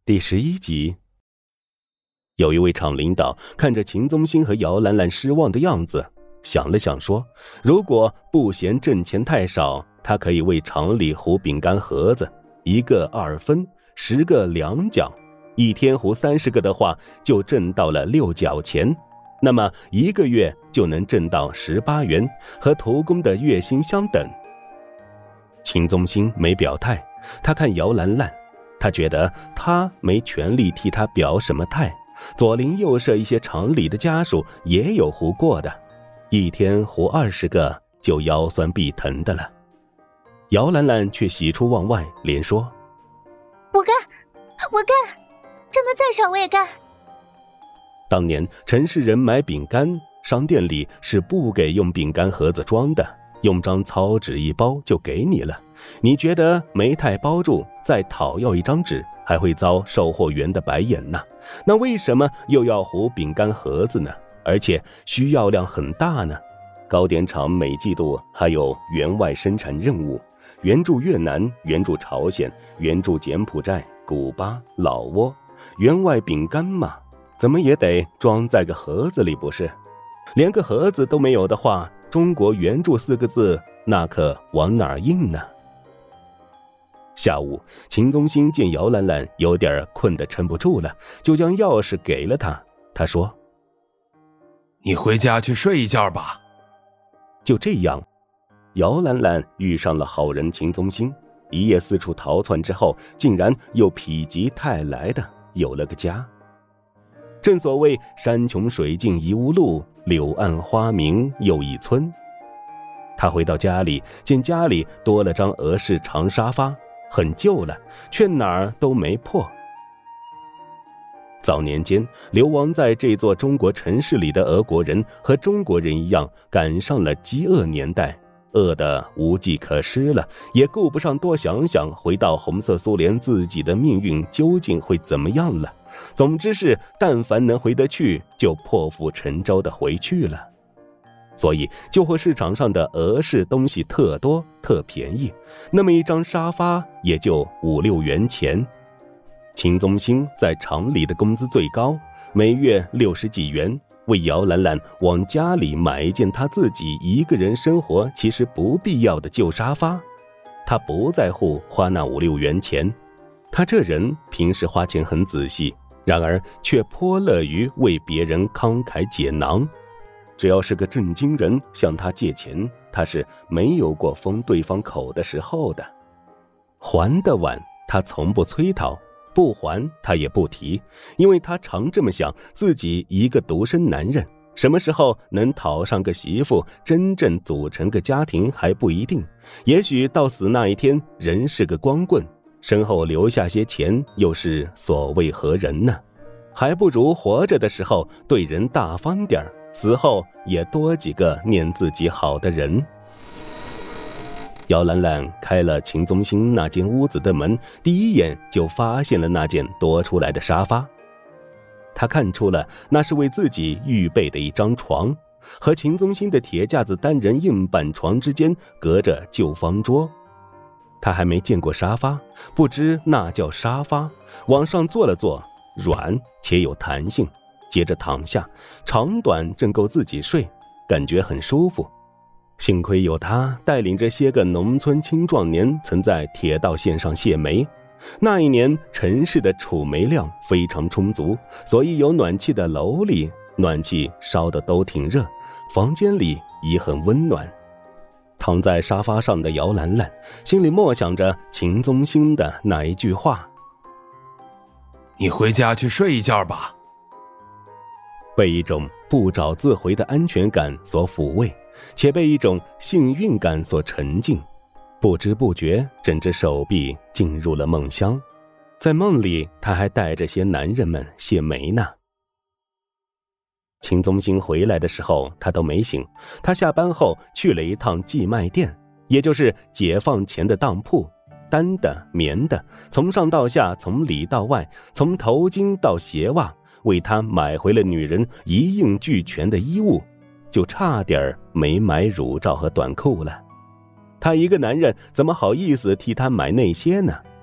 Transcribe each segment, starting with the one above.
第11集。有一位厂领导看着秦宗兴和姚兰兰失望的样子，想了想说，如果不嫌挣钱太少，他可以为厂里糊饼干盒子，1个2分，10个2角，一天糊30个的话，就挣到了6角钱，那么1个月就能挣到18元，和徒工的月薪相等。秦宗兴没表态，他看姚兰兰，他觉得他没权利替他表什么态，左邻右舍一些厂里的家属也有糊过的，一天糊20个就腰酸臂疼的了。姚兰兰却喜出望外，连说： 我干，挣得再少我也干。 当年城市人买饼干，商店里是不给用饼干盒子装的，用张糙纸一包就给你了，你觉得没太包住，再讨要一张纸，还会遭售货员的白眼呢。那为什么又要糊饼干盒子呢？而且需要量很大呢？糕点厂每季度还有援外生产任务，援助越南，援助朝鲜，援助柬埔寨、古巴、老挝，援外饼干嘛，怎么也得装在个盒子里不是？连个盒子都没有的话，中国援助4个字那可往哪儿印呢？下午，秦宗兴见姚兰兰有点困得撑不住了，就将钥匙给了她。他说： 你回家去睡一觉吧。 就这样，姚兰兰遇上了好人秦宗兴，一夜四处逃窜之后，竟然又否极泰来的有了个家。正所谓山穷水尽疑无路，柳暗花明又一村。他回到家里，见家里多了张俄式长沙发，很旧了，却哪儿都没破。早年间流亡在这座中国城市里的俄国人和中国人一样，赶上了饥饿年代，饿得无计可施了，也顾不上多想想回到红色苏联自己的命运究竟会怎么样了。总之是但凡能回得去，就破釜沉舟的回去了。所以旧货市场上的俄式东西特多特便宜，那么一张沙发也就5、6元钱。秦宗兴在厂里的工资最高，每月60几元，为姚兰兰往家里买一件他自己一个人生活其实不必要的旧沙发。他不在乎花那5、6元钱，他这人平时花钱很仔细，然而却颇乐于为别人慷慨解囊。只要是个正经人向他借钱，他是没有过封对方口的时候的。还得晚，他从不催讨，不还他也不提，因为他常这么想，自己一个独生男人，什么时候能讨上个媳妇，真正组成个家庭还不一定，也许到死那一天人是个光棍，身后留下些钱又是所谓何人呢？还不如活着的时候对人大方点，死后也多几个念自己好的人。姚兰兰开了秦宗兴那间屋子的门，第一眼就发现了那件多出来的沙发。她看出了那是为自己预备的一张床，和秦宗兴的铁架子单人硬板床之间隔着旧方桌。她还没见过沙发，不知那叫沙发，往上坐了坐，软且有弹性，接着躺下，长短正够自己睡，感觉很舒服。幸亏有他带领着些个农村青壮年曾在铁道线上卸煤，那一年城市的储煤量非常充足，所以有暖气的楼里暖气烧得都挺热，房间里也很温暖。躺在沙发上的姚兰兰心里默想着秦宗兴的那一句话： 你回家去睡一觉吧。 被一种不找自回的安全感所抚慰，且被一种幸运感所沉浸，不知不觉整只手臂进入了梦乡。在梦里他还带着些男人们卸煤呢。秦宗兴回来的时候他都没醒，他下班后去了一趟寄卖店，也就是解放前的当铺，单的棉的，从上到下，从里到外，从头巾到鞋袜，为他买回了女人一应俱全的衣物，就差点没买乳罩和短裤了。他一个男人怎么好意思替他买那些呢？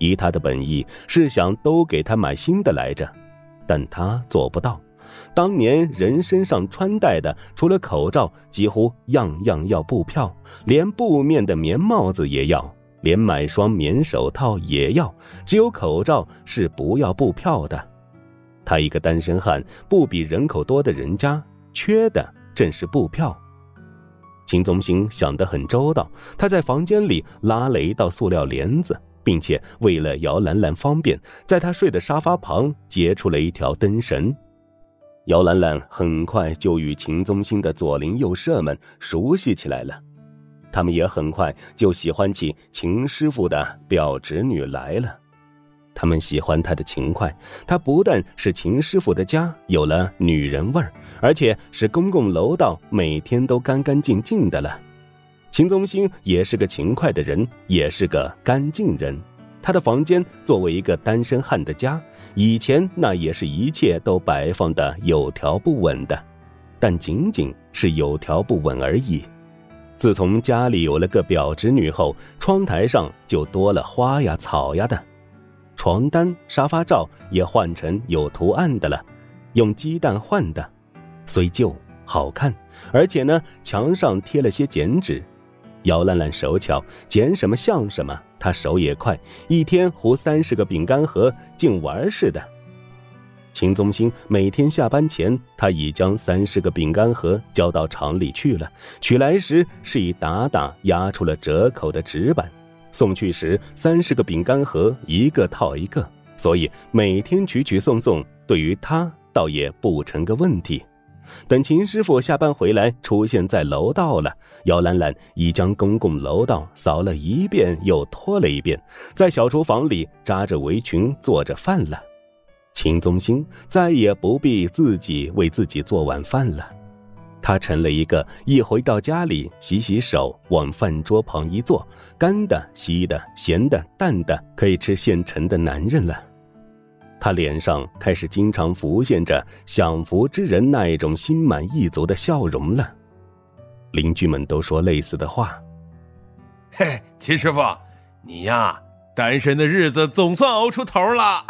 以他的本意是想都给他买新的来着，但他做不到。当年人身上穿戴的除了口罩，几乎样样要布票，连布面的棉帽子也要，连买双棉手套也要，只有口罩是不要布票的。他一个单身汉，不比人口多的人家，缺的正是布票。秦宗兴想得很周到，他在房间里拉了一道塑料帘子，并且为了姚兰兰方便，在她睡的沙发旁截出了一条灯绳。姚兰兰很快就与秦宗兴的左邻右舍们熟悉起来了，他们也很快就喜欢起秦师傅的表侄女来了。他们喜欢她的勤快，她不但使秦师傅的家有了女人味儿，而且使公共楼道每天都干干净净的了。秦宗兴也是个勤快的人，也是个干净人。他的房间作为一个单身汉的家，以前那也是一切都摆放的有条不紊的，但仅仅是有条不紊而已。自从家里有了个表侄女后，窗台上就多了花呀草呀的，床单沙发罩也换成有图案的了，用鸡蛋换的，虽旧好看，而且呢墙上贴了些剪纸。姚兰兰手巧，剪什么像什么，她手也快，一天糊30个饼干盒，净玩似的。秦宗兴每天下班前，他已将30个饼干盒交到厂里去了，取来时是以打压出了折扣的纸板，送去时30个饼干盒一个套一个，所以每天取送，对于他倒也不成个问题。等秦师傅下班回来出现在楼道了，姚兰兰已将公共楼道扫了一遍又拖了一遍，在小厨房里扎着围裙做着饭了。秦宗兴再也不必自己为自己做晚饭了，他成了一个一回到家里洗洗手往饭桌旁一坐，干的稀的咸的淡的可以吃现成的男人了。他脸上开始经常浮现着享福之人那一种心满意足的笑容了。邻居们都说类似的话。 嘿，秦师傅，你呀，单身的日子总算熬出头了。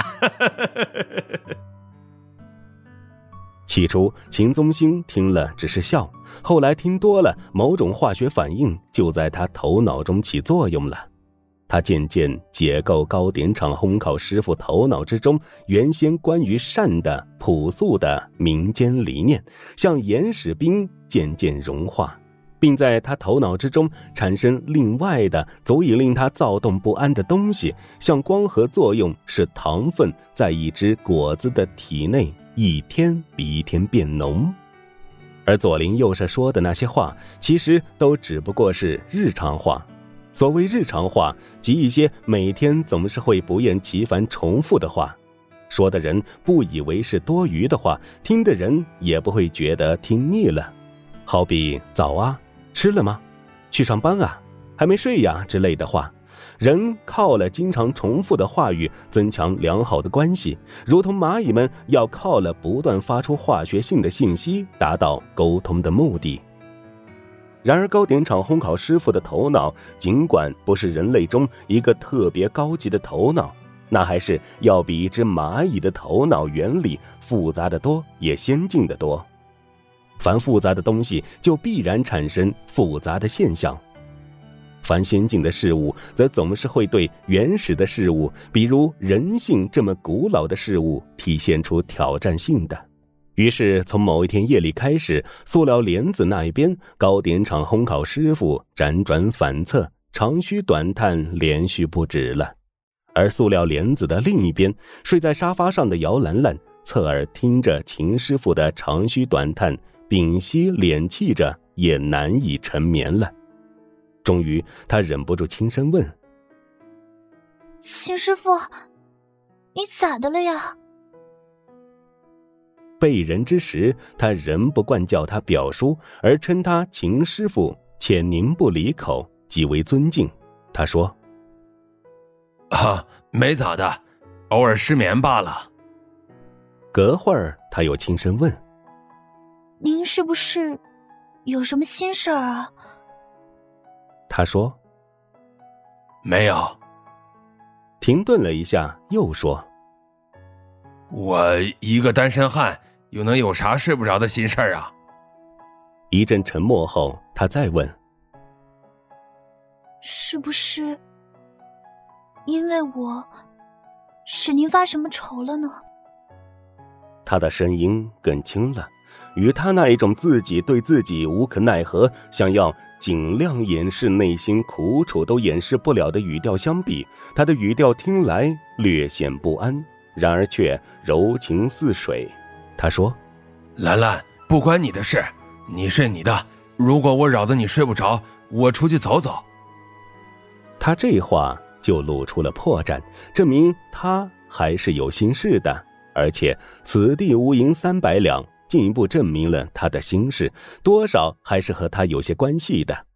起初秦宗兴听了只是笑，后来听多了，某种化学反应就在他头脑中起作用了。他渐渐解构糕点厂烘烤师傅头脑之中原先关于善的朴素的民间理念，像岩石冰渐渐融化，并在他头脑之中产生另外的足以令他躁动不安的东西，像光合作用使糖分在一只果子的体内一天比一天变浓。而左邻右舍说的那些话，其实都只不过是日常话。所谓日常话，即一些每天总是会不厌其烦重复的话，说的人不以为是多余的话，听的人也不会觉得听腻了。好比早啊，吃了吗？去上班啊，还没睡呀之类的话。人靠了经常重复的话语增强良好的关系，如同蚂蚁们要靠了不断发出化学性的信息达到沟通的目的。然而糕点厂烘烤师傅的头脑尽管不是人类中一个特别高级的头脑，那还是要比一只蚂蚁的头脑原理复杂得多，也先进得多。凡复杂的东西就必然产生复杂的现象，凡先进的事物则总是会对原始的事物，比如人性这么古老的事物体现出挑战性的。于是从某一天夜里开始，塑料帘子那一边，糕点厂烘烤师傅辗转反侧，长吁短叹连续不止了。而塑料帘子的另一边，睡在沙发上的姚兰兰侧耳听着秦师傅的长吁短叹，屏息敛气着，也难以沉眠了。终于他忍不住轻声问： 秦师傅，你咋的了呀？ 被人之时，他仍不惯叫他表叔，而称他秦师傅，且宁不离口，极为尊敬。他说： 没咋的，偶尔失眠罢了。 隔会儿他又轻声问： 您是不是有什么心事儿啊？ 他说： 没有。 停顿了一下，又说：“ 我一个单身汉，又能有啥睡不着的心事儿啊？” 一阵沉默后，他再问：“ 是不是因为我使您发什么愁了呢？” 他的声音更轻了，与他那一种自己对自己无可奈何，想要尽量掩饰内心苦楚都掩饰不了的语调相比，他的语调听来略显不安，然而却柔情似水。他说：“ 兰兰，不关你的事，你睡你的，如果我扰得你睡不着，我出去走走。” 他这话就露出了破绽，证明他还是有心事的，而且此地无银300两，进一步证明了他的心事多少还是和他有些关系的。